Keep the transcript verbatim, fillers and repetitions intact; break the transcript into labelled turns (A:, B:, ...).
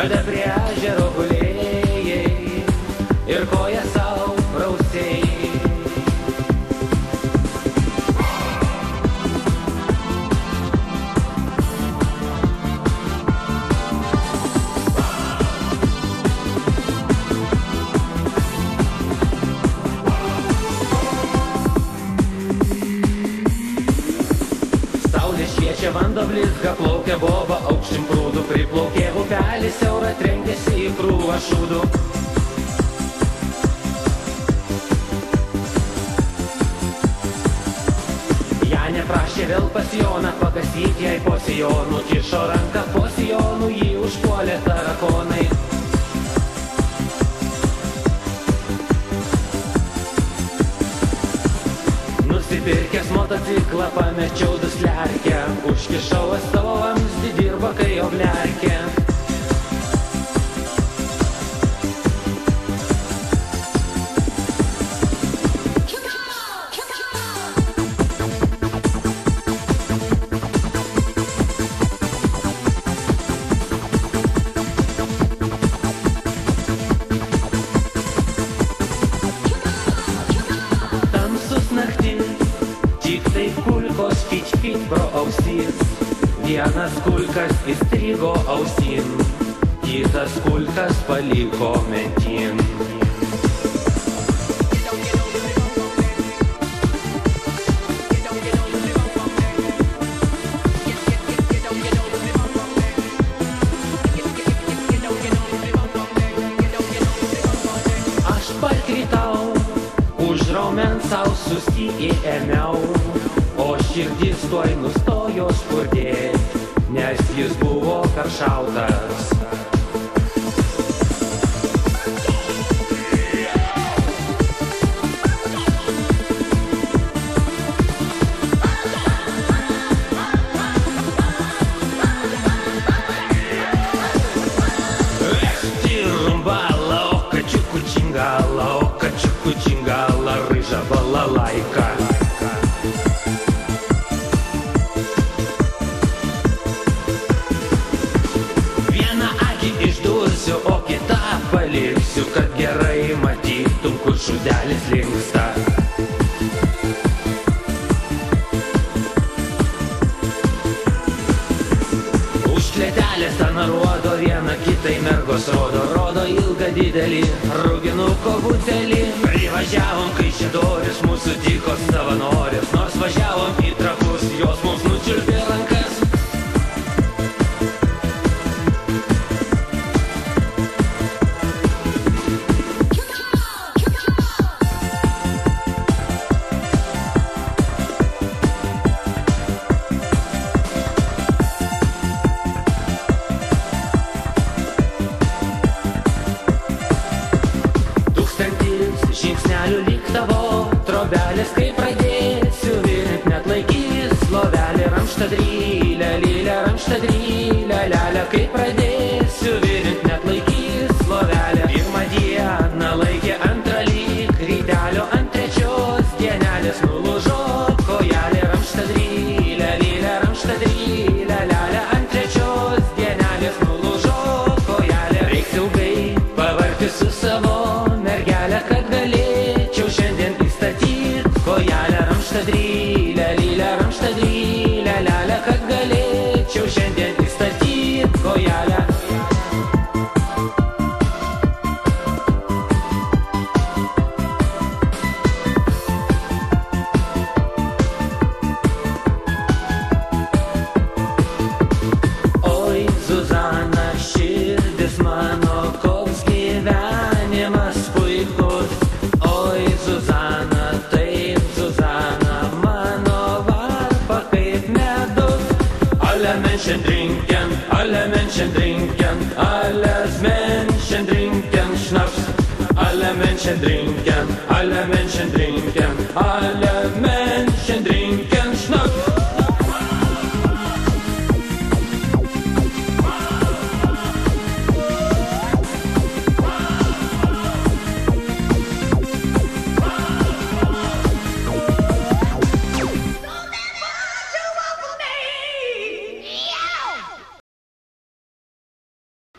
A: kada prie ežero gulėjai ir koją sau prausėjai. Šviečia vanduo blizga, plaukia boba, aukštin prūdų priplaukė, upelis siaura trenkėsi į krūvą šūdų. Janė prašė vėl pas Joną pakasyti jai po sijonų, kišo ranką po sijonų, jį užpuolė tarakonai. Nusipirkęs motociklą pamečiau duslerkę, užkišau savo vamzdį, dirba kai jau blerkė. Tamsus naktis, tik tai kulkos fit-fit pro ausis. Vienas kulkas įstrigo ausin, kitas kulkas paliko mentin. Aš parkritau, už raumens sau susiėmiau, o širdis tuoj nustojo spurdėt, nes jis buvo per šaltas. Ехтирумбала, ока-чуку-чингала, ока-чуку-чингала, рыжа балалайка. O kitą paliksiu, kad gerai matytum, kur šūdelis linksta. Už klėtelės ten rodo, viena kitai mergos rodo, rodo ilgą didelį ruginuko butelį. Privažiavom Kaišiadorius, mūsų tiko savanoris, nors važiavom į Trakus, jos mums nučiulpė rankas. Žingsnelių lyg tavo trobelės, kai pradėsiu virint, net laikys lovelė. Ramštadrylė, lylė, ramštadrylė, lelė, kai pradėsiu virint, net laikys lovelė. Pirmą dieną laikė, antrą lyg rytelio, ant trečios dienelės nulūžo kojelė. Ramštadrylė, lylė, ramštadrylė, lelė, ant trečios dienelės nulūžo kojelė. Reiks ilgai pavarti su savo mergelę, kad galėčiau šiandien įstatyt kojelę. Ramštadrylę, lylę, ramštadrylę, lelę, kad galėčiau šiandien įstatyt kojelę. Oi, Zuzana, širdis mano, koks gyvenimas puikus. Oi, Zuzana, taip, Zuzana, mano varpa kaip medus. Alle Menschen trinken, alle Menschen trinken, alles Menschen trinken Schnaps. Alle Menschen trinken, alle Menschen trinken, alle